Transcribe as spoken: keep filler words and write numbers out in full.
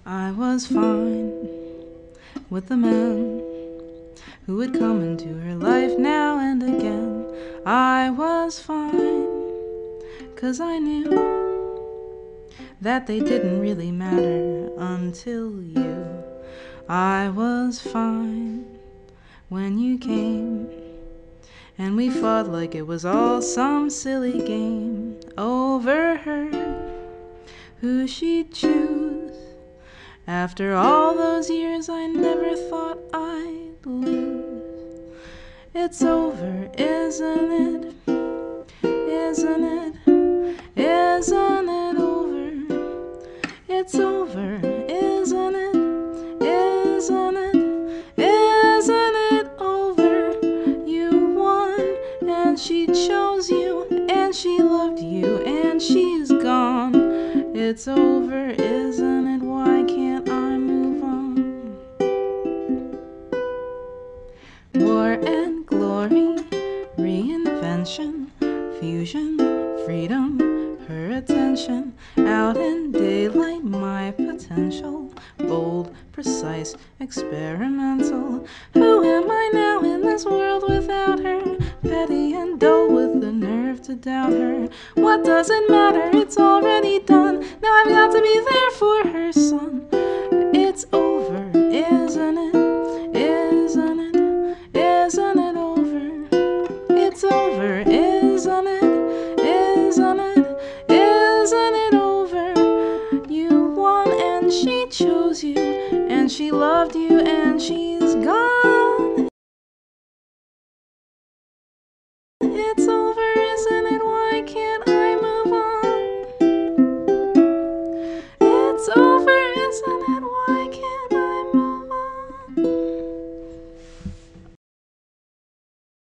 I was fine with the man who would come into her life now and again. I was fine, 'cause I knew that they didn't really matter until you. I was fine when you came, and we fought like it was all some silly game over her, who she'd choose. After all those years, I never thought I'd lose. It's over, isn't it? Isn't it? Isn't it over? It's over, isn't it? Isn't it? Isn't it over? You won, and she chose you, and she loved you, and she's gone. It's over, isn't it? Why can't I move on? War and glory, reinvention, fusion, freedom, her attention, out in daylight, my potential, bold, precise, experimental. Who am I now in this world without her? Petty and dull with the nerve to doubt her. What does it matter? It's already done. Now I've got to be there for her son. It's over, isn't it? Isn't it? Isn't it over? It's over, isn't it? Isn't it? Isn't it over? You won, and she chose you, and she loved you, and she